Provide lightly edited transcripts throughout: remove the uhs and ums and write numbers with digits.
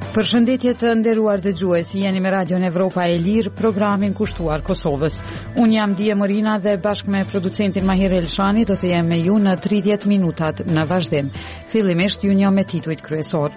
Përshëndetje të nderuar dëgjues, jeni me Radion Evropa e Lirë, programin kushtuar Kosovës. Unë jam Dije Morina dhe bashkë me producentin Mahir Elshani do të jem me ju në 30 minutat në vazhdim. Fillimisht ju njoh me titujt kryesor.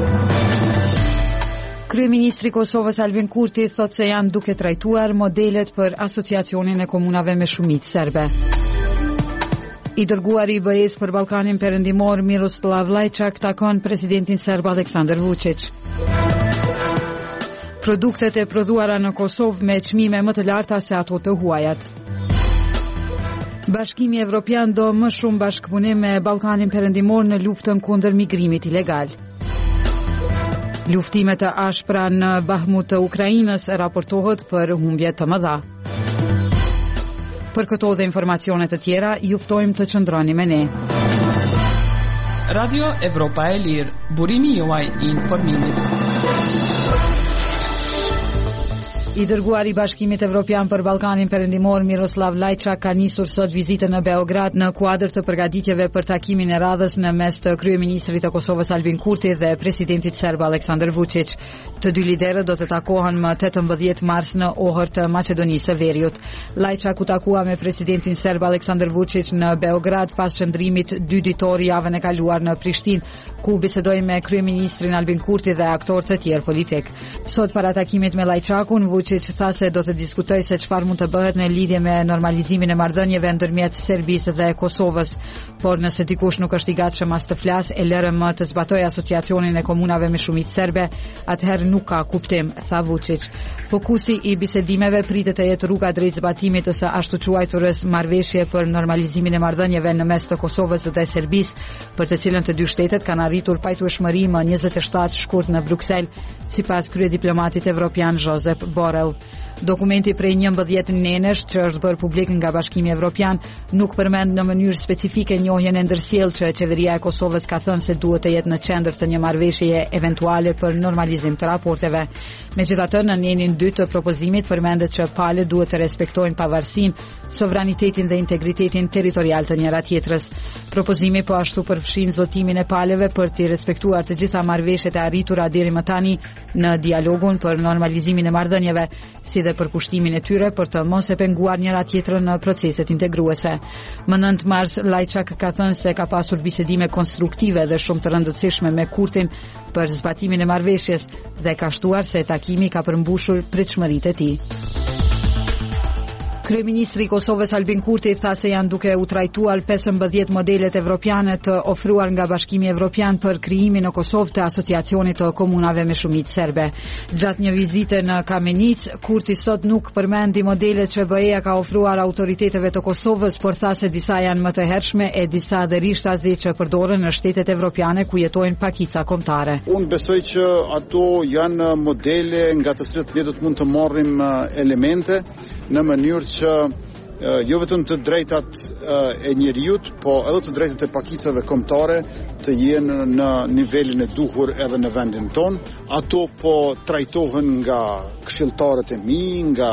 Kryeministri i Kosovës Albin Kurti thotë se janë duke trajtuar modelet për asociacionin e komunave me shumicë serbe. I dërguari i BE-s për Ballkanin Perëndimor Miroslav Lajçak takon presidentin serb Aleksandar Vučić. Produktet e prodhuara në Kosovë me çmime më të larta se ato të huajat. Bashkimi Evropian do më shumë bashkëpunim me Ballkanin Perëndimor në luftën kundër migrimit ilegal. Luftimet të ashpra në Bahmut të Ukrainës raportohet për humbje të mëdha. Për këto dhe informacione të tjera, ju ftojmë të qëndroni me ne. Radio Evropa e Lirë, burimi juaj i informimit. I dërguari i Bashkimit Evropian për Ballkanin Perëndimor Miroslav Lajçak ka nisur sot vizitën në Beograd në kuadër të përgatitjeve për takimin e radhës në mes të kryeministrit të Kosovës Albin Kurti dhe presidentit serb Aleksandar Vučić. Të dy liderët do të takohen më 18 mars në Ohër të Maqedonisë së Veriut. Lajçak u takua me presidentin serb Aleksandar Vučić në Beograd pas qëndrimit 2 ditor javën e kaluar në Prishtinë, ku bisedoi me kryeministrin Albin Kurti dhe aktorë të tjerë politik. Sot para takimit me Lajçakun, Vučić tha se do të diskutoj se çfarë mund të bëhet në lidhje me normalizimin e marrëdhënieve ndërmjet Serbisë dhe Kosovës, por nëse dikush nuk është i gatshëm as të flas e LRM të zbatojë asociacionin e komunave me shumicë serbe, atëherë nuk ka kuptim, tha Vučić. Fokusi i bisedimeve pritet të jetë rruga drejt zbatimit të së ashtu quajturës marrëveshje për normalizimin e marrëdhënieve në mes të Kosovës dhe Serbisë, për të cilën të dy shtetet kanë arritur pajtueshmëri më 27 shkurt në Bruksel, sipas kryediplomatit evropian Josep Borrell. Dokumenti prej 11 nënesh që është bërë publik nga Bashkimi Evropian nuk përmend në mënyrë specifike njohjen e ndërsjellë që qeveria e Kosovës ka thënë se duhet të jetë në qendër të një marrëveshjeje eventuale për normalizim të raporteve. Megjithatë, në nënin 2 të propozimit përmendet që palët duhet të respektojnë pavarësinë, sovranitetin dhe integritetin territorial të njëra tjetrës. Propozimi po ashtu përfshin zotimin e palëve për të respektuar të gjitha marrëveshjet e arritura deri më tani në dialogun për normalizimin e marrëdhënieve, si dhe për kushtimin e tyre për të mos e penguar njëra tjetrën në proceset integruese. Më 9 mars, Lajçak ka thënë se ka pasur bisedime konstruktive dhe shumë të rëndësishme me Kurtin për zbatimin e marrëveshjes dhe ka shtuar se takimi ka përmbushur pritshmëritë e tij. Kryeministri i Kosovës Albin Kurti tha se janë duke u trajtuar 15 modelet evropiane të ofruar nga Bashkimi Evropian për krijimin në Kosovë të asociacionit të komunave me shumicë serbe. Gjatë një vizite në Kamenic, Kurti sot nuk përmendi modelet që BE-ja ka ofruar autoriteteve të Kosovës, por tha se disa janë më të hershme e disa dërishtazi që përdoren në shtetet evropiane ku jetojnë pakica kombëtare. Unë besoj që ato janë modele nga të cilat ne do të mund të marrim elemente në mënyrë që jo vetëm të drejtat e njerëzit, po edhe të drejtat e pakicave kombëtare të jenë në nivelin e duhur edhe në vendin ton. Ato po trajtohen nga këshilltarët e mi, nga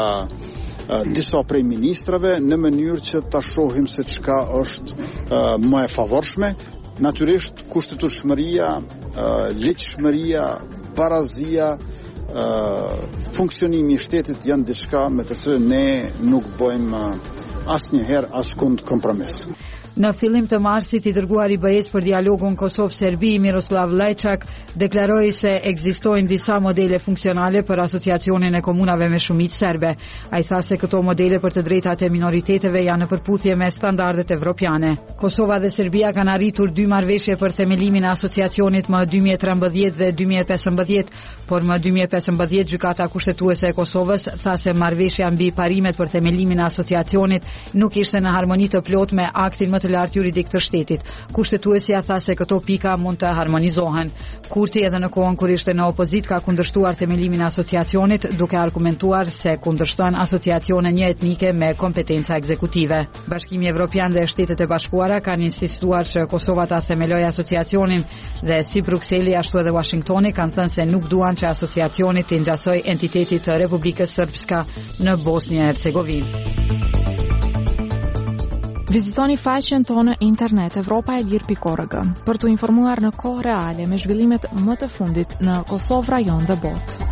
disa prej ministrave në mënyrë që ta shohim se çka është më e favorshme. Natyrisht kushtetueshmëria, ligjshmëria, barazia, funksionimi i shtetit janë diçka me të cilën ne nuk bëjmë asnjëherë askund kompromis. Në fillim të marsit, i dërguari i BE-s për dialogun Kosovë-Serbi Miroslav Lajçak deklaroi se ekzistojnë disa modele funksionale për asociacionin e komunave me shumicë serbe. Ai tha se këto modele për të drejtat e minoriteteve janë në përputhje me standardet evropiane. Kosova dhe Serbia kanë arritur 2 marrëveshje për themelimin e asociacionit më 2013 dhe 2015, por më 2015 gjykata kushtetuese e Kosovës tha se marrëveshja mbi parimet për themelimin e asociacionit nuk ishte në harmoni të plotë me aktin më të lartë juridik të shtetit. Kushtetuesja tha se këto pika mund të harmonizohen. Kurti edhe në kohën kur ishte në opozit ka kundërshtuar themelimin e asociacionit, duke argumentuar se kundërshton asociacione një etnike me kompetenca ekzekutive. Bashkimi Evropian dhe Shtetet e Bashkuara kanë insistuar që Kosova ta themelojë asociacionin dhe si Brukseli ashtu edhe Washingtoni kanë thënë se nuk duan që asociacioni të ngjasojë entitetit të Republikës Srpska në Bosnjë e Hercegovinë. Vizitoni faqen tonë internet evropaelir.org për të informuar në kohë reale me zhvillimet më të fundit në Kosovë, rajon dhe botë.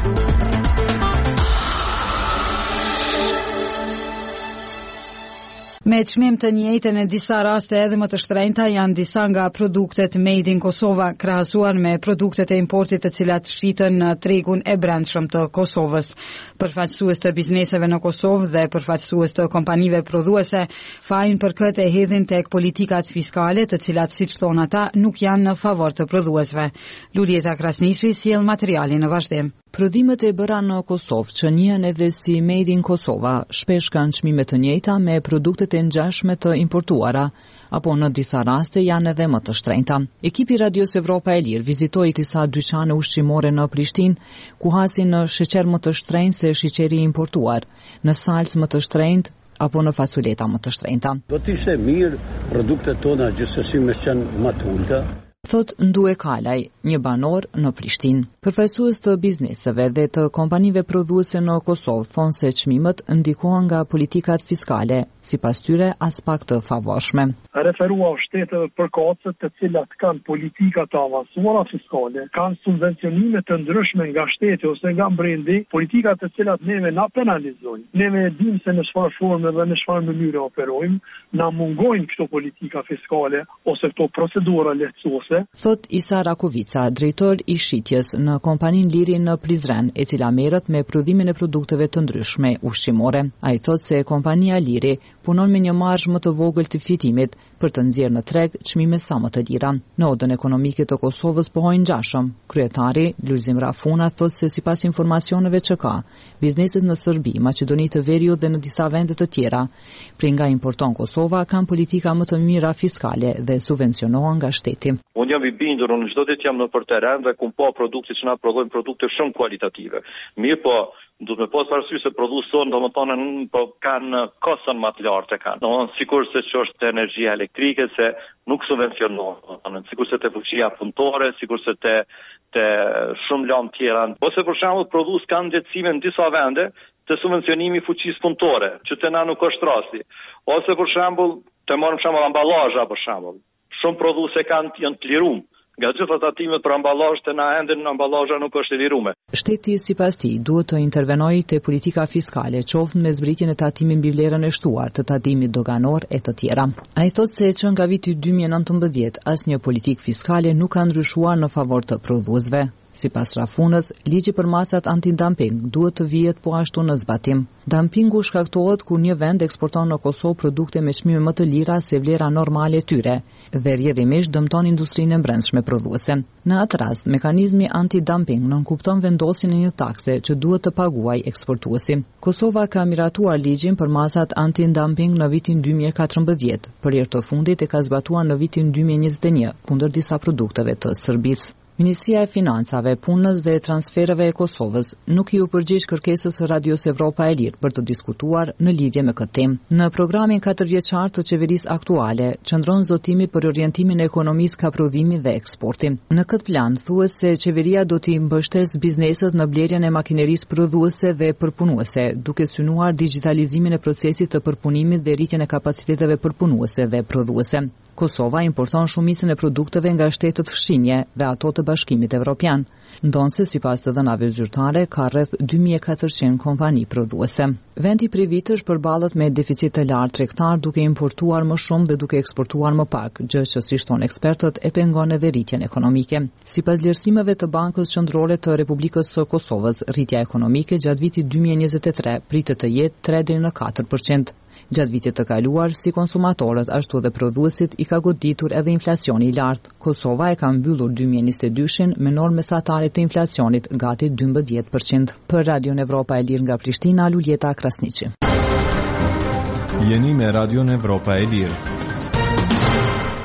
Me çmim të njëjtën në disa raste edhe më të shtrenjta janë disa nga produktet made in Kosova krahasuar me produktet e importit të cilat shiten në tregun e brendshëm të Kosovës. Përfaqësues të bizneseve në Kosovë dhe përfaqësues të kompanive prodhuese fajin për këtë e hedhin tek politikat fiskale të cilat siç thon ata nuk janë në favor të prodhuesve. Lulieta Krasniqi sjell materialin në vazhdim. Prodhimet e bëra në Kosovë, që njihen edhe si Made in Kosova, shpesh kanë çmime të njëjta me produktet e ngjashme të importuara, apo në disa raste janë edhe më të shtrenjta. Ekipi Radios Evropa e Lirë vizitoi disa dyqane ushqimore në Prishtinë, ku hasin në sheqer më të shtrenjtë se sheqeri importuar, në salcë më të shtrenjtë apo në fasuleta më të shtrenjta. Do të ishte mirë produktet tona gjithsesi me qenë më të ulta. Thot Ndue Kalaj, një banor në Prishtinë. Përfaqësues të bizneseve dhe të kompanive prodhuese në Kosovë thonë se çmimet ndikohen nga politikat fiskale, sipas tyre as pak të favorshme. Referua shteteve përkatëse të cilat kanë politika të avancuara fiskale, kanë subvencionime të ndryshme nga shteti ose nga brendi, politika të cilat neve na penalizojnë. Neve e dimë se në çfarë forme dhe në çfarë mënyre operojmë, na mungojnë këto politika fiskale ose këto procedura lehtësuese. Thot Isa Rakovica, drejtor i shitjes në kompaninë Liri në Prizren, e cila merret me prodhimin e produkteve të ndryshme ushqimore. Ai thot se kompania Liri punon me një marzh më të vogël të fitimit për të nxjerrë në treg çmime sa më të lira. Në odën ekonomike të Kosovës pohojnë ngjashëm. Kryetari Lulzim Rafuna thot se sipas informacioneve që ka, bizneset në Serbi, Maqedoni të Veriut dhe në disa vende të tjera, prej nga importon Kosova, kanë politika më të mira fiskale dhe subvencionohen nga shteti. Unë jam i bindur, unë çdo ditë jam nëpër teren dhe kum pa produkte që na prodhojnë produkte shumë kualitative. Mirë po, duhet me pas parasysh se prodhuesit tonë domethënë po kanë koston më të lartë kanë. Domethënë sigurisht se është energjia elektrike se nuk subvencionohet. Domethënë sigurisht se te fuqia punëtore, sigurisht se te shumë lëndë tjera. Ose për shembull prodhuesit kanë ndërtime në disa vende të subvencionimi fuqisë punëtore, që te na nuk është rasti. Ose për shembull, të marrim shembull amballazha për shembull. Shumë prodhuese janë të liruar. Nga gjitha tatimet për ambalazh të na enden në ambalazha nuk është e liruar. Shteti sipas tij duhet të intervenojë te politika fiskale, qoftë me zbritjen e tatimit mbi vlerën e shtuar, të tatimit doganor e të tjera. Ai thotë se që nga viti 2019 asnjë politikë fiskale nuk ka ndryshuar në favor të prodhuesve. Sipas Rafunës, ligji për masat antidumping duhet të vihet po ashtu në zbatim. Dumpingu shkaktohet kur një vend eksporton në Kosovë produkte me çmime më të lira se vlera normale e tyre dhe rrjedhimisht dëmton industrinë e brendshme prodhuese. Në atë rast, mekanizmi antidumping nënkupton vendosjen e një takse që duhet të paguajë eksportuesi. Kosova ka miratuar ligjin për masat antidumping në vitin 2014, për herë të fundit e ka zbatuar në vitin 2021 kundër disa produkteve të Serbisë. Ministria e Financave, Punës dhe Transfereve e Kosovës nuk i u përgjigj kërkesës së Radios Evropa e Lirë për të diskutuar në lidhje me këtë temë. Në programin 4 vjeçar të qeverisë aktuale, qëndron zotimi për orientimin e ekonomisë ka prodhimi dhe eksporti. Në këtë plan, thuhet se qeveria do t'i mbështesë bizneset në blerjen e makinerisë prodhuese dhe përpunuese, duke synuar digitalizimin e procesit të përpunimit dhe rritjen e kapaciteteve përpunuese dhe prodhuese. Kosova importon shumicën e produkteve nga shtetet fshinje dhe ato të Bashkimit Evropian, ndonse sipas të dhënave zyrtare ka rreth 2400 kompani prodhuese. Vendi privitësh përballet me deficit të lartë tregtar duke importuar më shumë dhe duke eksportuar më pak, gjë që si thon ekspertët e pengon edhe rritjen ekonomike. Sipas vlerësimeve të Bankës Qendrore të Republikës së Kosovës, rritja ekonomike gjatë vitit 2023 pritet të jetë 3 deri në 4%. Gjatë vitit të kaluar, si konsumatorët, ashtu dhe prodhuesit i ka goditur edhe inflacioni i lartë. Kosova e ka mbyllur 2022-shin me normë mesatare të inflacionit gati 12%. Për Radion Evropa e Lirë nga Prishtina, Lulieta Krasniqi. Jeni me Radion Evropa e Lirë.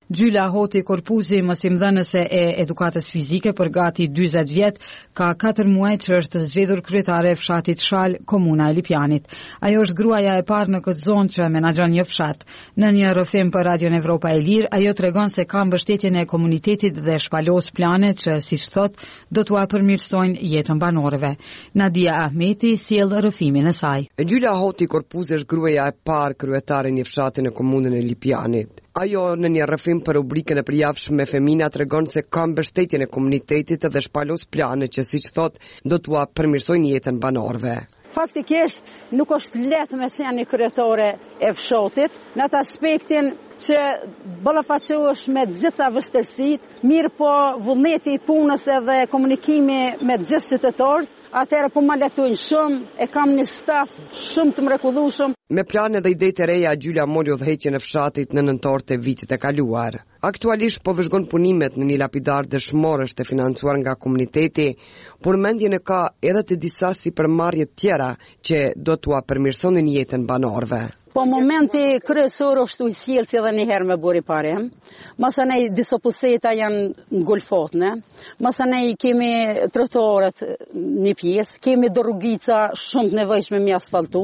Gjyla Hoti Korpuzi, mësimdhënëse e edukatës fizike për gati 40 vjet, ka 4 muaj që është zgjedhur kryetare e fshatit Shal, komuna e Lipjanit. Ajo është gruaja e parë në këtë zonë që menaxhon një fshat. Në një rrëfim për Radion Evropa e Lirë, ajo tregon se ka mbështetjen e komunitetit dhe shpalos plane që, siç thot, do t'ua përmirësojnë jetën banorëve. Nadia Ahmeti sjell rrëfimin e saj. Gjyla Hoti Korpuzi është gruaja e parë kryetare në fshatin e komunën e Lipjanit. Ajo në një rrëfim për rubrikën e përjavshme Femina tregon se ka mbështetjen e komunitetit dhe shpalos plane që, siç thot, do t'ua përmirësojnë jetën banorëve. Faktikisht nuk është lehtë me qenë një kryetare e fshatit në atë aspektin që ballafaqohesh me të gjitha vështirësitë, mirë po vullneti i punës edhe komunikimi me të gjithë qytetarët, atëherë po më letojnë shumë, e kam një staf shumë të mrekullueshëm. Me plane dhe ide të reja, Gjyla mori udhëheqjen e fshatit në nëntor të vitit e kaluar. Aktualisht po vëzhgon punimet në një lapidar dëshmorësh të financuar nga komuniteti, por mendjen e ka edhe të disa sipërmarrje tjera që do t'ua përmirësonin jetën banorëve. Po momenti kryesor është u sjellsi edhe një herë me buri parem. Masanej disa puseta janë ngulfatne. Masanej kemi trotuarët një pjesë, kemi do rrugica shumë të nevojshme me asfaltu,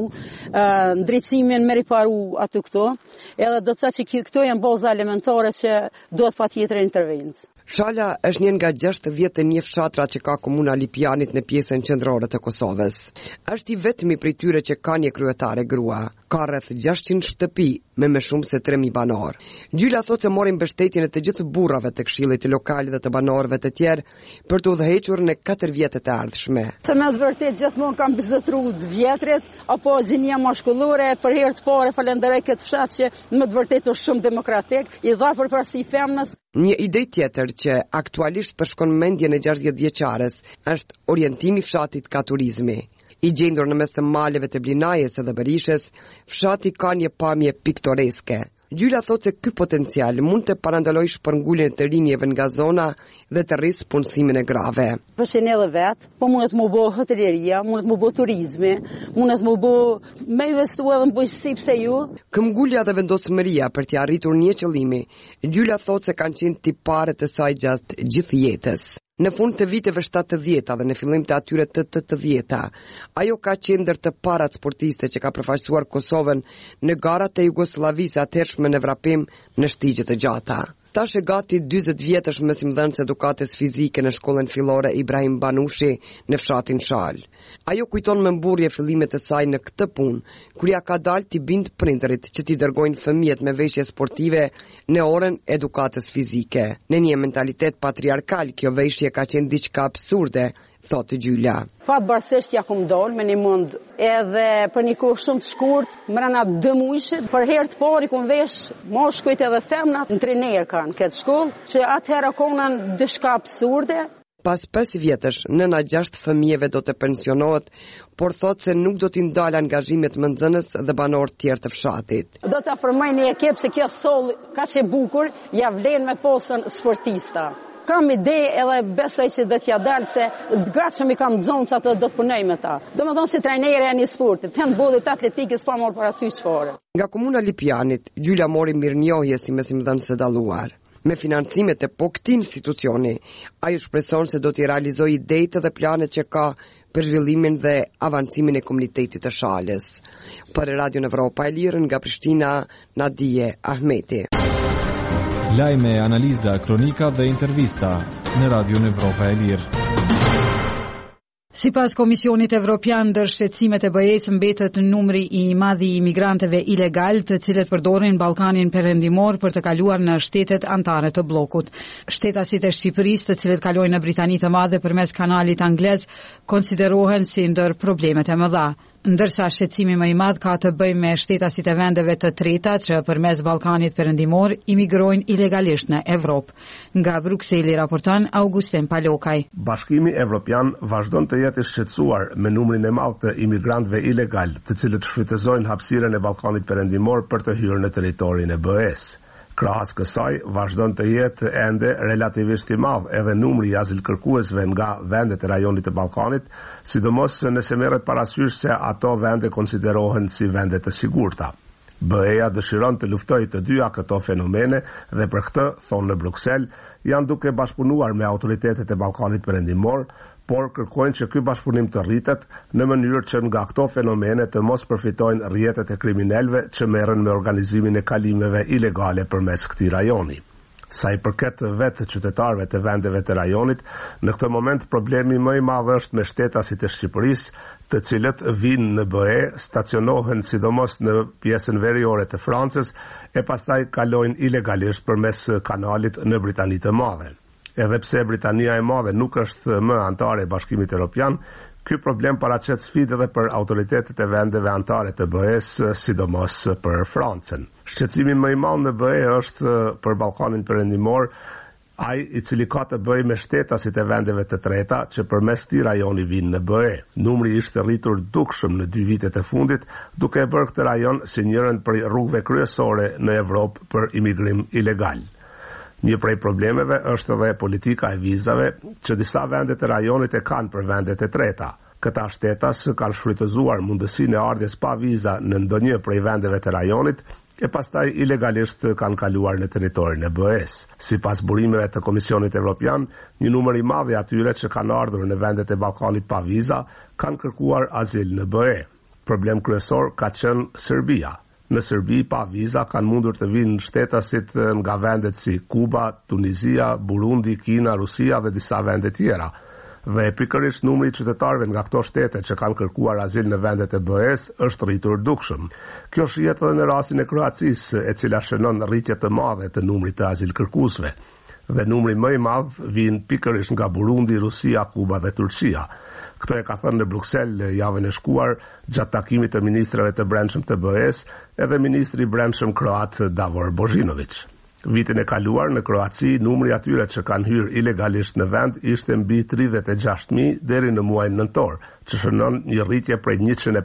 ndriçimin me riparu aty këto. Edhe do të thotë që këto janë baza elementare që duhet patjetër intervencë. Shala është një nga 61 fshatra që ka komuna Lipjanit në pjesën qendrore të Kosovës. Është i vetmi prej tyre që ka një kryetare grua. Ka rreth 600 shtëpi me më shumë se 3000 banor. Gjyla thotë se mori mbështetjen e të gjithë burrave të këshillit lokal dhe të banorëve të tjerë për të udhëhequr në 4 vjetet e ardhshme. Se me të vërtet gjithmonë kam bizotruar të vjetrit apo gjinia maskullore, për herë të parë falenderoj këtë fshat që me të vërtet është shumë demokratik, i dha përparësi femnës. Një ide tjetër që aktualisht përshkon mendjen e 60 vjeçares është orientimi i fshatit ka turizmi. I gjendur në mes të maleve të Blinajës edhe Berishes, fshati ka një pamje piktoreske. Gjyla thotë se ky potencial mund të parandalojë shpërnguljen e të rinjeve nga zona dhe të rrisë punësimin e grave. Përshën edhe vetë, po mundet më bo hoteleria, mundet më bo turizmi, mundet më bo me investu edhe në bujqësi pse ju. Këmbgulja dhe vendosmëria për t'i arritur një qëllimi, Gjyla thotë se kanë qenë tipare të saj gjatë gjithë jetës. Në fund të viteve 70 dhe në fillim të atyre të 80, ajo ka qenë ndër të parat sportiste që ka përfaqësuar Kosovën në garat e Jugosllavisë atëhershme në vrapim në shtigje të gjata. Tash e gati 40 vjetësh mësimdhënës edukatës fizike në shkollën fillore Ibrahim Banushi në fshatin Shal. Ajo kujton me mburje fillimet e saj në këtë punë, kur ja ka dalë t'i bind prindërit që t'i dërgojnë fëmijët me veshje sportive në orën edukatës fizike. Në një mentalitet patriarkal, kjo veshje ka qenë diçka absurde, thotë Gjyla. Fatbarësisht ja kom dalë me një mund edhe për një kohë shumë të shkurt, mrena 2 muajshit, për herë të parë i kom vesh mashkujt edhe femnat në trener kanë këtë shkollë, që atëherë konën diçka absurde. Pas 5 vjetësh, nëna 6 fëmijëve do të pensionohet, por thotë se nuk do t'i ndalë angazhimet më nxënës dhe banor tjerë të fshatit. Do të afërmoj një ekip se kjo soll ka që bukur, ja vlen me posën sportista. Kam ide edhe besoj që do t'ja dalë se gatshëm i kam zonca të do të punoj me ta. Do më thonë si trajnere e një sportit, të ndvodit atletikës pa morë parasysh çfarë. Nga komuna Lipjanit, Gjyla mori mirënjohje si mësimdhënës së dalluar. Me financimet e po këtij institucioni, ajo shpreson se do t'i realizojë idetë dhe planet që ka për zhvillimin dhe avancimin e komunitetit të Shalës. Për Radio Evropa e Lirë nga Prishtina, Nadia Ahmeti. Lajme, analiza, kronika dhe intervista në Radio Evropa e Lirë. Sipas Komisionit Evropian, ndër shqetësimet e BE-s mbetet numri i madh i imigrantëve ilegal, të cilët përdorin Ballkanin Perëndimor për të kaluar në shtetet anëtare të bllokut. Shtetasit e Shqipërisë, të cilët kalojnë në Britani të Madhe përmes kanalit anglez, konsiderohen si ndër problemet e mëdha. Ndërsa shqetësimi më i madh ka të bëjë me shtetasit e vendeve të treta që përmes Ballkanit Perëndimor imigrojnë ilegalisht në Evropë. Nga Brukseli raporton Augustin Palokaj. Bashkimi Evropian vazhdon të jetë i shqetësuar me numrin e madh të imigrantëve ilegal, të cilët shfrytëzojnë hapësirën e Ballkanit Perëndimor për të hyrë në territorin e BE-s. Krahas kësaj, vazhdon të jetë ende relativisht i madh edhe numri i azilkërkuesve nga vendet e rajonit të Ballkanit, sidomos nëse merret parasysh se ato vende konsiderohen si vende të sigurta. BE-ja dëshiron të luftojë të dyja këto fenomene dhe për këtë, thonë në Bruksel, janë duke bashkëpunuar me autoritetet e Ballkanit Perëndimor, por kërkojnë që ky bashkëpunim të rritet në mënyrë që nga këto fenomene të mos përfitojnë rrjetet e kriminalëve që merren me organizimin e kalimeve ilegale përmes këtij rajoni. Sa i përket vetë qytetarëve të vendeve të rajonit, në këtë moment problemi më i madh është me shtetasit e Shqipërisë, të cilët vinë në BE, stacionohen sidomos në pjesën veriore të Francës e pastaj kalojnë ilegalisht përmes kanalit në Britani të Madhe. Edhe pse Britania e Madhe nuk është më antare e Bashkimit Evropian, ky problem paraqet sfidë edhe për autoritetet e vendeve antare të BE-s, sidomos për Francën. Shqetësimi më i madh në BE është për Ballkanin Perëndimor ai i cili ka të bëjë me shtetasit e vendeve të treta që përmes këtij rajoni vinë në BE. Numri ishte rritur dukshëm në 2 vitet e fundit, duke e bërë këtë rajon si njërin prej rrugëve kryesore në Evropë për imigrim ilegal. Një prej problemeve është edhe politika e vizave që disa vendet e rajonit e kanë për vendet e treta. Këta shtetas kanë shfrytëzuar mundësinë e ardhjes pa viza në ndonjë prej vendeve të rajonit e pastaj ilegalisht kanë kaluar në territorin e BE-s. Sipas burimeve të Komisionit Evropian, një numër i madh i atyre që kanë ardhur në vendet e Ballkanit pa viza kanë kërkuar azil në BE. Problem kryesor ka qenë Serbia. Në Serbi pa viza kanë mundur të vinë shtetasit nga vendet si Kuba, Tunizia, Burundi, Kina, Rusia dhe disa vende tjera. Dhe pikërisht numri i qytetarëve nga këto shtete që kanë kërkuar azil në vendet e BE-s është rritur dukshëm. Kjo shihet edhe në rastin e Kroacisë, e cila shënon rritje të madhe të numrit të azil kërkuesve. Dhe numri më i madh vjen pikërisht nga Burundi, Rusia, Kuba dhe Turqia. Këtë e ka thënë në Bruksel javën e shkuar gjatë takimit të ministrave të brendshëm të BE-s edhe ministri i brendshëm kroat Davor Božinović. Vitin e kaluar në Kroaci, numri atyre që kanë hyrë ilegalisht në vend ishte mbi 36.000 deri në muajin nëntor, që shënon një rritje prej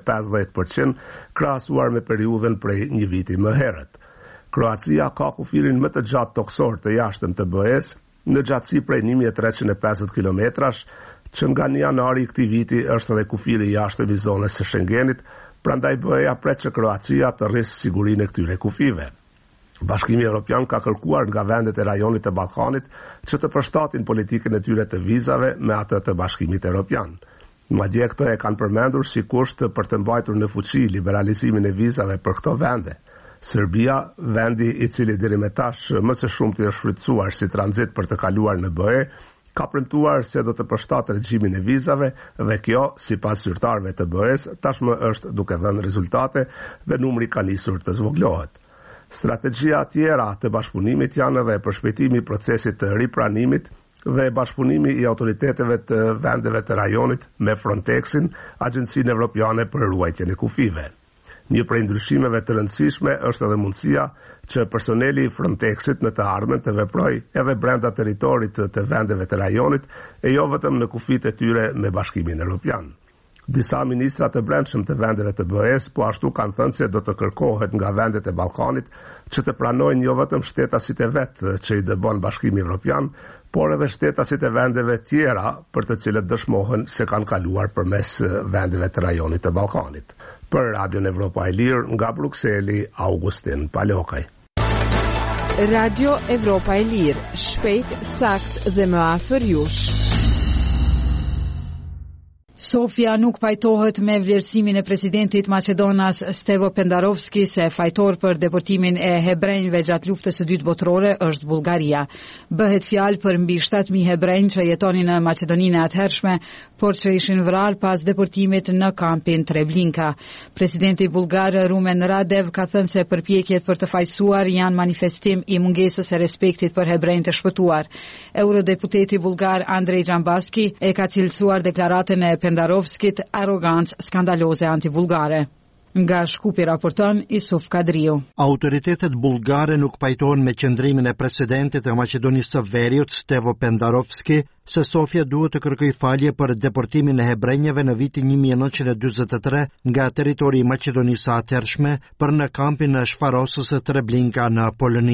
150% krahasuar me periudhën prej një viti më herët. Kroacia ka kufirin më të gjatë toksor të jashtëm të BE-s në gjatësi prej 1350 kilometrash, që nga një janari i këtij viti është edhe kufiri i jashtëm i zonës së Schengenit, prandaj BE-ja pret që Kroacia të rrisë sigurinë e këtyre kufive. Bashkimi Evropian ka kërkuar nga vendet e rajonit të Ballkanit që të përshtatin politikën e tyre të vizave me atë të Bashkimit Evropian. Madje këto e kanë përmendur si kusht për të mbajtur në fuqi liberalizimin e vizave për këto vende. Serbia, vendi i cili deri më tash më së shumti është shfrytzuar si tranzit për të kaluar në BE, ka premtuar se do të përshtatë regjimin e vizave dhe kjo, sipas zyrtarëve të BE-s, tashmë është duke dhënë rezultate dhe numri ka nisur të zvoglohet. Strategjia tjera të bashkëpunimit janë edhe përshpejtimi i procesit të ripranimit dhe bashkëpunimi i autoriteteve të vendeve të rajonit me Frontexin, Agjencinë Evropiane për ruajtjen e kufive. Një prej ndryshimeve të rëndësishme është edhe mundësia që personeli i Frontexit në të ardhmen të veprojë edhe brenda territorit të vendeve të rajonit e jo vetëm në kufit e tyre me Bashkimin Evropian. Disa ministra të brendshëm të vendeve të BE-s po ashtu kanë thënë se do të kërkohet nga vendet e Ballkanit që të pranojnë jo vetëm shtetasit e vetë që i dëbon Bashkimi Evropian, por edhe shtetasit e vendeve tjera për të cilët dëshmohen se kanë kaluar përmes vendeve të rajonit të Ballkanit. Për Radion Evropa e Lirë nga Brukseli, Augustin Palokaj. Radio Evropa e Lirë, shpejt, sakt dhe më afër jush. Sofia nuk pajtohet me vlerësimin e presidentit Maqedonas Stevo Pendarovski se fajtor për deportimin e hebrejnëve gjatë luftës së dytë botërore është Bullgaria. Bëhet fjalë për mbi 7.000 hebrejnë që jetonin në Maqedoninë e atëhershme, por që ishin vrarë pas deportimit në kampin Treblinka. Presidenti bullgar Rumen Radev ka thënë se përpjekjet për të fajsuar janë manifestim i mungesës e respektit për hebrejnë të shpëtuar. Eurodeputeti bullgar Andrej Xhambaski e ka cilësuar deklaratën e Pendarovskit arrogancë skandaloze anti-bullgare. Nga Shkupi raporton Isuf Kadriu. Autoritetet bullgare nuk pajtohen me qëndrimin e presidentit e Maqedonisë së Veriut Stevo Pendarovski se Sofia duhet të kërkojë falje për deportimin e hebrejve në vitin 1943 nga territori i Maqedonisë së atëhershme për në kampin e Shfarosës së Treblinka në Poloni.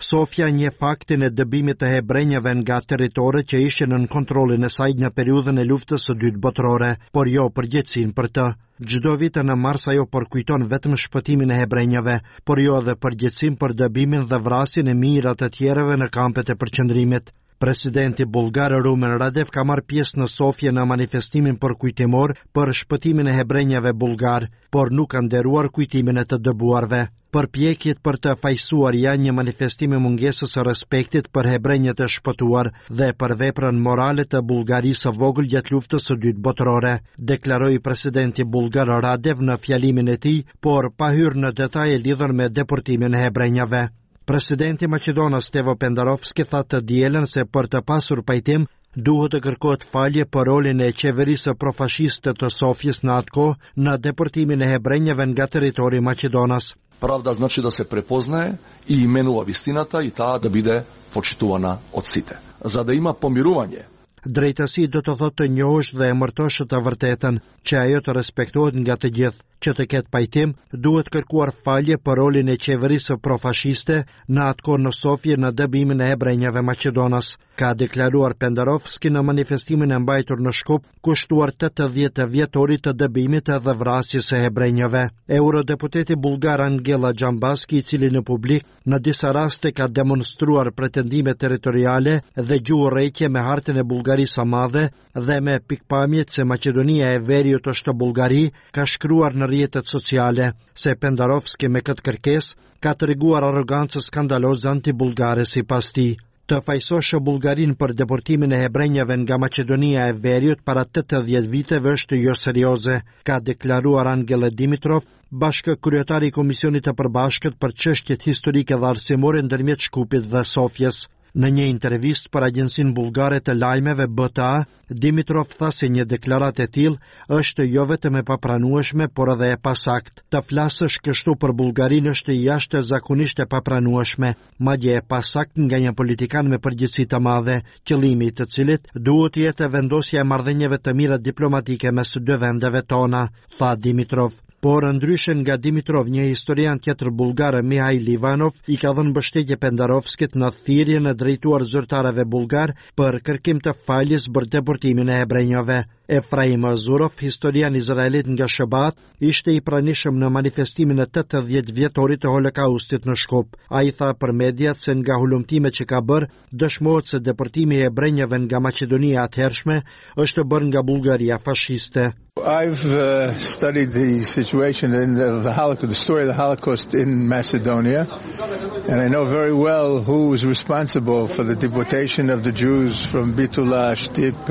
Sofia nje faktin e dëbimit të hebrenjave nga territorët që ishin në kontrollin e saj në periudhën e luftës së dytë botërore, por jo përgjegjësinë për të. Çdo vit në mars ajo përkujton vetëm shpëtimin e hebrenjave, por jo edhe përgjegjësinë për dëbimin dhe vrasjen e mijëra të tjerëve në kampet e përqendrimit. Presidenti bulgar Rumen Radev ka marrë pjesë në Sofje në manifestimin përkujtimor për shpëtimin e hebrenjave bulgar, por nuk ka nderuar kujtimin e të dëbuarve. Përpjekjet për të fajsuar janë një manifestim i mungesës së respektit për hebrenjët e shpëtuar dhe për veprën morale të Bullgarisë së vogël gjatë luftës së dytë botërore, deklaroi presidenti bulgar Radev në fjalimin e tij, por pa hyrë në detaje lidhur me deportimin e hebrenjave. Presidenti Maqedonas Stevo Pendarovski tha të dielën se për të pasur pajtim duhet të kërkohet falje për rolin e qeverisë profashiste të Sofjes në atë kohë në deportimin e hebrenjave nga territori i Maqedonas. Правда значи да се препознае и именува вистината и таа да биде почитувана од сите. За да има помирување. Drejtësi do të thotë të njohësh dhe emërtosh të vërtetën, që ajo të respektohet nga të gjithë. Që të ketë pajtim, duhet kërkuar falje për rolin e qeverisë profashiste në atë kohë në Sofje në dëbimin e hebrenjave Maqedonas, ka deklaruar Pendarovski në manifestimin e mbajtur në Shkup, kushtuar 80 vjetorit të dëbimit edhe vrasjes së hebrenjave. Eurodeputeti bulgar Angela Gjambaski, i cili në publik në disa raste ka demonstruar pretendime territoriale dhe gjuhërrëqje me hartën e Bullgarisë së Madhe dhe me pikpamjet se Maqedonia e Veriut është Bullgari, ka shkruar në rrjetet sociale se Pendarovski me këtë kërkesë ka treguar arrogancë skandaloze anti-bullgare sipas tij. Të fajsoshë Bullgarin për deportimin e hebrenjave nga Maqedonia e Veriut para 80 viteve është jo serioze, ka deklaruar Angela Dimitrov, bashkëkryetari i Komisionit të Përbashkët për çështjet historike dhe arsimore ndërmjet Shkupit dhe Sofjes. Në një intervistë për agjensinë bullgare të lajmeve BTA, Dimitrov tha se një deklaratë e tillë është jo vetëm e papranueshme, por edhe e pasakt. Të flasësh kështu për Bullgarinë është jashtëzakonisht e papranueshme, madje e pasakt nga një politikan me përgjegjësi të madhe, qëllimi i të cilit duhet të jetë vendosja e marrëdhënieve të mira diplomatike mes dy vendeve tona, tha Dimitrov. Por ndryshe nga Dimitrov, një historian tjetër bullgar, Mihail Ivanov, i ka dhënë mbështetje Pendarovskit në thirrjen e drejtuar zyrtarëve bullgar për kërkim të faljes për deportimin e hebrenjave. Efraim Azurov, historian izraelit nga Shëbat, ishte i pranishëm në manifestimin e 80 vjetorit të Holokaustit në Shkup. Ai tha për mediat se nga hulumtimet që ka bërë, dëshmohet se deportimi i hebrenjave nga Maqedonia atëhershme është bërë nga Bullgaria fashiste. I've studied the situation in the story of the Holocaust in Macedonia, and I know very well who was responsible for the deportation of the Jews from Bitula, Shtip,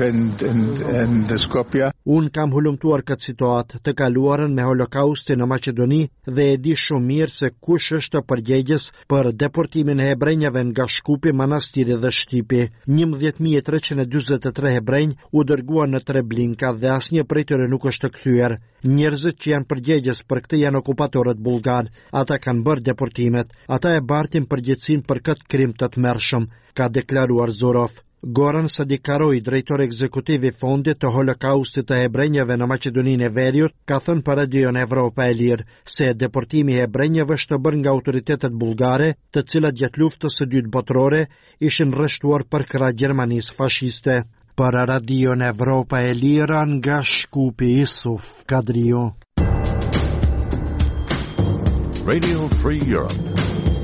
and Skopje. Unë kam hulumtuar këtë situatë të kaluarën me Holokaustin në Maqedoni dhe e di shumë mirë se kush është përgjegjës për deportimin e hebrenjave nga Shkupi, Manastiri dhe Shtipi. 11.343 hebrenj u dërguan në Treblinka dhe asnjë prej tyre nuk është kthyer. Njerëzit që janë përgjegjës për këtë janë okupatorët bullgar. Ata kanë bërë deportimet. Ata e bartin përgjegjësinë për këtë krim të tmerrshëm, ka deklaruar Zorov. Goran Sadikaroi, drejtor ekzekutiv i Fondit të Holokaustit të hebrenjave në Maqedoninë e Veriut, ka thënë për Radion Evropa e Lirë se deportimi i hebrenjave është bërë nga autoritetet bullgare, të cilat gjatë luftës së dytë botërore ishin rreshtuar për krah Gjermanisë fashiste. Për Radion Evropa e Lirë nga Shkupi, Isuf Kadrio. Radio Free Europe.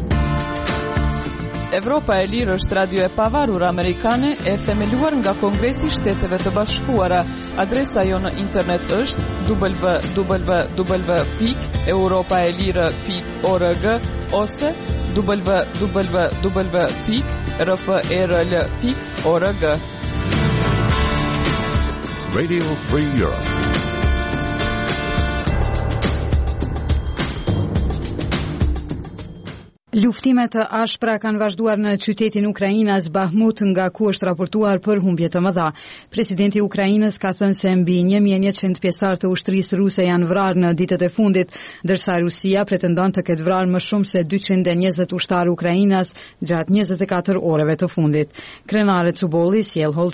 Evropa e Lirë është radio e pavarur amerikane e themeluar nga Kongresi i Shteteve të Bashkuara. Adresa jo në internet është www.europaelire.org ose www.rfrl.org. Radio Free Europe. Luftimet të ashpra kanë vazhduar në qytetin Ukrainas Bahmut, nga ku është raportuar për humbje të mëdha. Presidenti i Ukrainës ka thënë se mbi 1100 pjesëtar të ushtrisë ruse janë vrarë në ditët e fundit, ndërsa Rusia pretendon të ketë vrarë më shumë se 220 ushtarë Ukrainas gjatë 24 orëve të fundit. Krenare Cubolli sjell hollësi.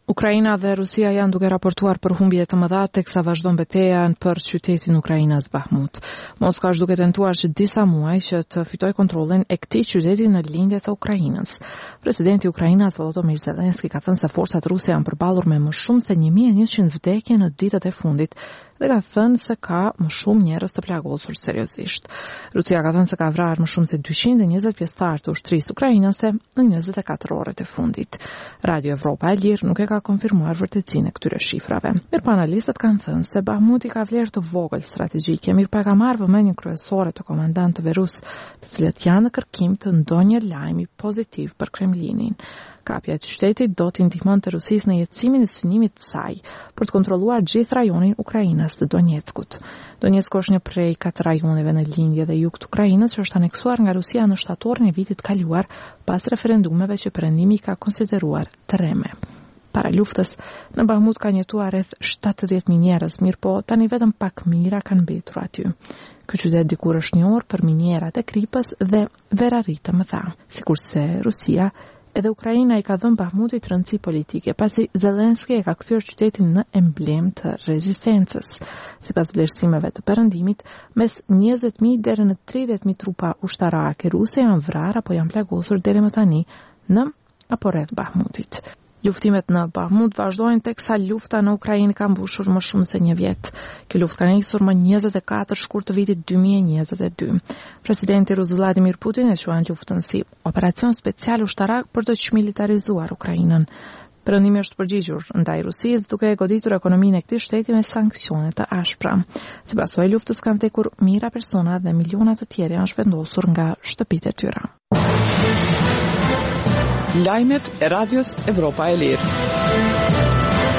Ukraina dhe Rusia janë duke raportuar për humbje të mëdha teksa vazhdon betejë për qytetin ukrainas Bahmut. Moska është duke tentuar që disa muaj që të fitoj kontrollin e këtij qyteti në lindjet e Ukrainës. Presidenti i Ukrainës Volodymyr Zelensky ka thënë se forcat ruse janë përballur me më shumë se 1100 vdekje në ditët e fundit dhe ka thënë se ka më shumë njerëz të plagosur seriozisht. Rusia ka thënë se ka vrarë më shumë se 220 pjesëtar të ushtrisë ukrainase në 24 orët e fundit. Radio Evropa e Lirë nuk e ka konfirmuar vërtetësinë e këtyre shifrave. Mirë, analistët kanë thënë se Bahmuti ka vlerë të vogël strategjike, mirë pa ka marrë vëmendjen kryesore të komandantëve rus, të cilët janë në kërkim të ndonjë lajmi pozitiv për Kremlinin. Kapja e qytetit do t'i ndihmonte Rusisë në jetësimin e synimit të saj për të kontrolluar gjithë rajonin Ukrainës të Donjeckut. Donjecku është një prej 4 rajoneve në lindje dhe jug të Ukrainës që është aneksuar nga Rusia në shtatorin e vitit kaluar pas referendumeve që perëndimi ka konsideruar tërreme. Para luftës, në Bahmut kanë jetuar rreth 70.000 njerëz, mirë po tani vetëm pak mijëra kanë mbetur aty. Ky qytet dikur është njohur për minierat e kripës dhe veraritë të mëdha, sikurse Rusia edhe Ukraina i ka dhënë Bahmutit rëndësi politike, pasi Zelensky e ka kthyer qytetin në emblem të rezistencës. Sipas vlerësimeve të perëndimit, mes 20.000 deri në 30.000 trupa ushtarake ruse janë vrarë apo janë plagosur deri më tani në apo rreth Bahmutit. Luftimet në Bahmut vazhdojnë teksa lufta në Ukrainë ka mbushur më shumë se 1 vjet. Kjo luftë ka nisur më 24 shkurt të vitit 2022. Presidenti rus Vladimir Putin e quan luftën si operacion special ushtarak për të çmilitarizuar Ukrainën. Perëndimi është përgjigjur ndaj Rusisë duke e goditur ekonominë e këtij shteti me sanksione të ashpra. Sipas kësaj luftës kanë vdekur mijëra persona dhe miliona të tjerë janë shpendosur nga shtëpitë e tyre. Lajmet e Radios Evropa e Lirë.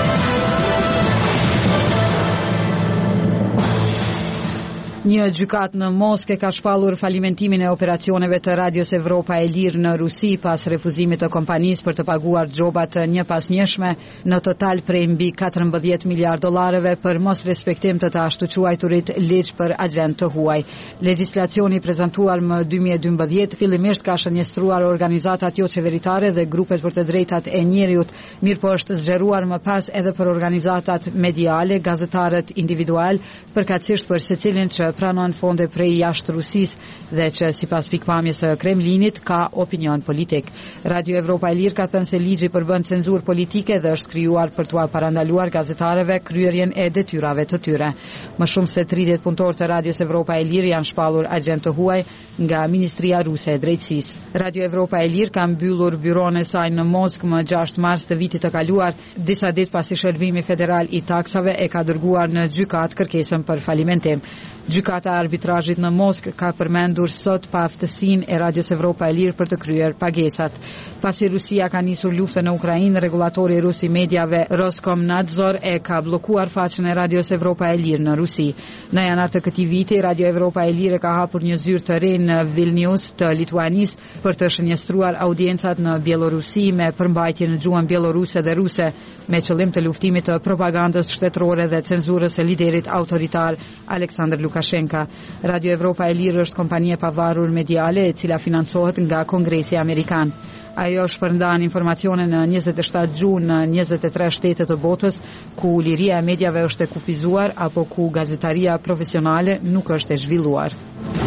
Një gjykat në Moskë ka shpallur falimentimin e operacioneve të Radios Evropa e Lirë në Rusi pas refuzimit të kompanisë për të paguar gjoba të njëpasnjëshme në total prej mbi 14 miliard dollareve për mos respektim të ashtu quajturit ligj për agent të huaj. Legjislacioni prezantuar më 2012 fillimisht ka shënjestruar organizatat jo qeveritare dhe grupet për të drejtat e njeriut, mirë po është zgjeruar më pas edhe për organizatat mediale, gazetarët individual, përkatësisht për secilin që pranon fonde prej jashtë Rusisë dhe që sipas pikpamjes së Kremlinit ka opinion politik. Radio Evropa e Lirë ka thënë se ligji përbën cenzurë politike dhe është krijuar për t'u parandaluar gazetarëve kryerjen e detyrave të tyre. Më shumë se 30 punëtorë të Radios Evropa e Lirë janë shpallur agent të huaj nga Ministria Ruse e Drejtësisë. Radio Evropa e Lirë ka mbyllur byron e saj në Moskë më 6 mars të vitit të kaluar, disa ditë pasi Shërbimi Federal i Taksave e ka dërguar në gjykat kërkesën për falimentim. Gjykata e arbitrazhit në Moskë ka përmendur sot pa aftësinë e Radios Evropa e Lirë për të kryer pagesat. Pasi Rusia ka nisur luftën në Ukrainë, regulatori rus i mediave Roskomnadzor e ka bllokuar faqen e Radios Evropa e Lirë në Rusi. Në janar të këtij viti, Radio Evropa e Lirë ka hapur një zyrë të re në Vilnius të Lituanisë për të shënjestruar audiencat në Bielorusi me përmbajtje në gjuhën bieloruse dhe ruse, me qëllim të luftimit të propagandës shtetërore dhe cenzurës së liderit autoritar Aleksandr Lukashenka. Radio Evropa e Lirë është kompani e pavarur mediale e cila financohet nga Kongresi Amerikan. Ajo shpërndan informacione në 27 gjuhë në 23 shtete të botës, ku liria e mediave është e kufizuar apo ku gazetaria profesionale nuk është e zhvilluar.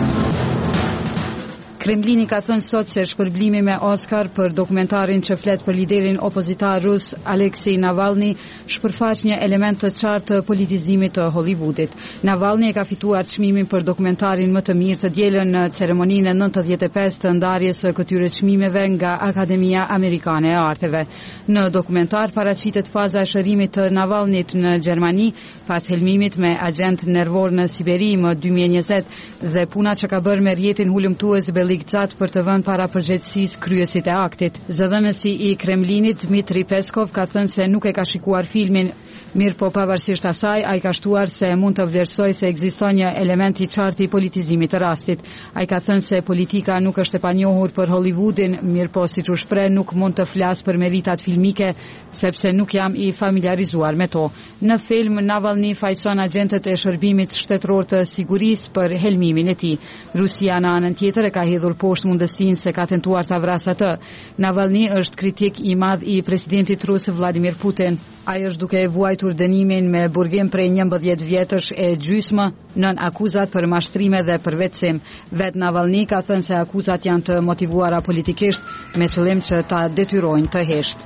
Kremlini ka thënë sot se shpërblimi me Oscar për dokumentarin që flet për liderin opozitar rus Aleksej Navalny shpërfaq një element të qartë të politizimit të Hollywoodit. Navalny e ka fituar çmimin për dokumentarin më të mirë të dielën në ceremoninë e 95 të ndarjes së këtyre çmimeve nga Akademia Amerikane e Arteve. Në dokumentar paraqitet faza e shërimit të Navalnyt në Gjermani pas helmimit me agent nervor në Siberi më 2020 dhe puna që ka bërë me rjetin hulumtues Beligzat për të vënë para përgjegjësisë kryesit e aktit. Zëdhënësi i Kremlinit Dmitri Peskov ka thënë se nuk e ka shikuar filmin, mirë po pavarësisht asaj ai ka shtuar se mund të vlerësojë se ekziston një element i qartë i politizimit të rastit. Ai ka thënë se politika nuk është e panjohur për Hollywoodin, mirë po siç u shpreh nuk mund të flas për meritat filmike sepse nuk jam i familiarizuar me to. Në film Navalny fajson agentët e shërbimit shtetëror të sigurisë për helmimin e tij. Rusia në anën tjetër e ka hedhur poshtë mundësinë se ka tentuar ta vrasë atë. Navalny është kritik i madh i presidentit rus Vladimir Putin. Ai është duke e vuajtur dënimin me burgim prej 11 vjetësh e gjysmë nën akuzat për mashtrime dhe përvetësim. Vet Navalny ka thënë se akuzat janë të motivuara politikisht me qëllim që ta detyrojnë të heshtë.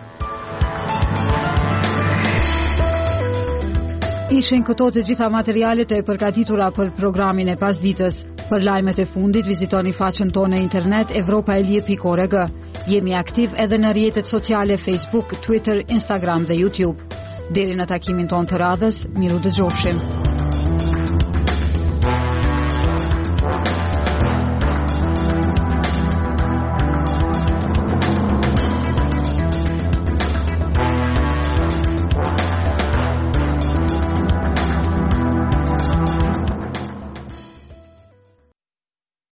Ishin këto të gjitha materialet e përgatitura për programin e pasditës. Për lajmet e fundit vizitoni faqen tonë në internet evropaelie.org. Jemi aktiv edhe në rrjetet sociale Facebook, Twitter, Instagram dhe YouTube. Deri në takimin tonë të radhës, miru dëgjofshim.